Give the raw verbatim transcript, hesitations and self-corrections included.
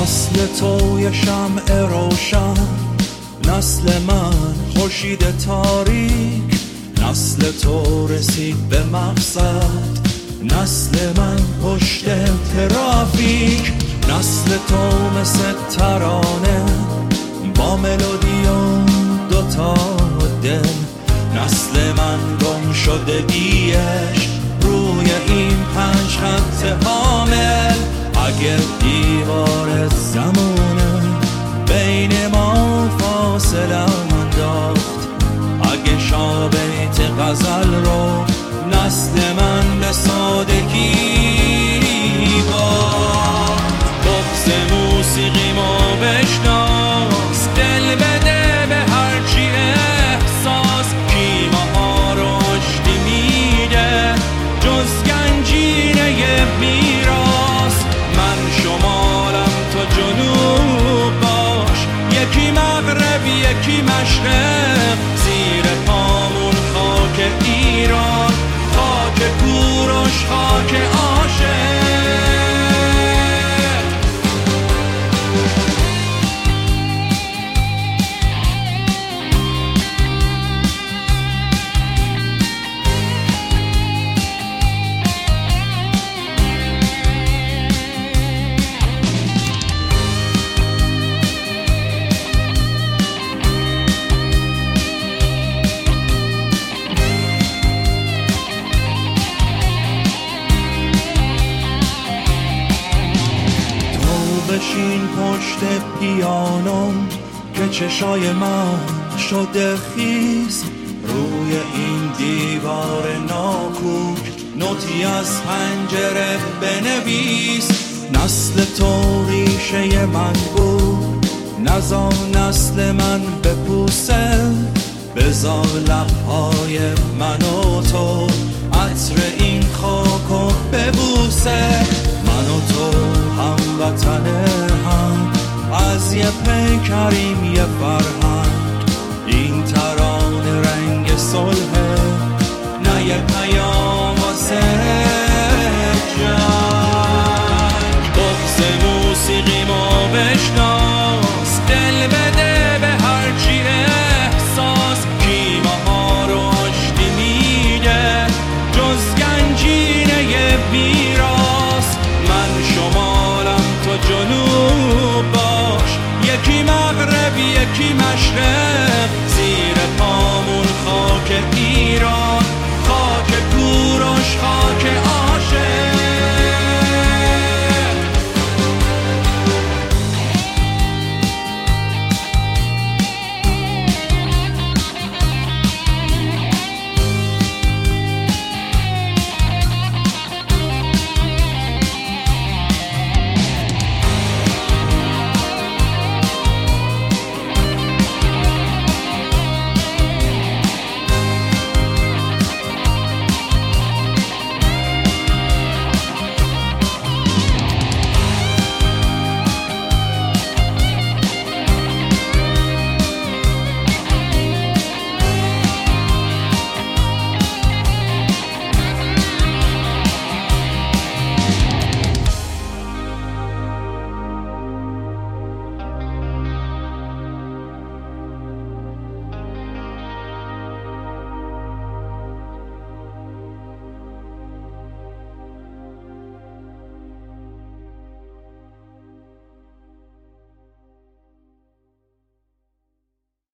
نسل تو یه شمع روشن، نسل من خورشید تاریک، نسل تو رسید به مقصد، نسل من پشت ترافیک، نسل تو مثل ترانه با ملودی و دوتا دل، نسل من گم شدگیش روی این پنج خط حامل. اگه دیوار زمونه بین ما فاصله انداخت، اگه شابیت غزل رو نسل من به سادگی باخت. بغض موسیقی ما بشناس، دل بده به هرچی احساس، کی ما رو آشتی میده جز گنجینه میراث. من شمالم تو جنوب باش، یکی مغرب یکی مشرق، زیر پامون خاک ایران، خاک کوروش، خاک عاشق. بشین پشت پیانو که چشای من شده خیس، روی این دیوار ناکوک نوتی از پنجره بنویس. نسل تو ریشه من بود، نزار نسل من بپوسه، بذار لبهای من و تو عطر این خاکو ببوسه. من و تو هم وطن هم، از یه پیکریم یه فرهنگ، این ترانه رنگ صلحه نه یه پیام واسه جنگ. بغض موسیقی ما بشناس، دل بده به هرچی احساس، کی ماها رو آشتی میده جز گنجینه میراث. من شمالم تو جنوب باش، یکی مغرب یکی مشرق،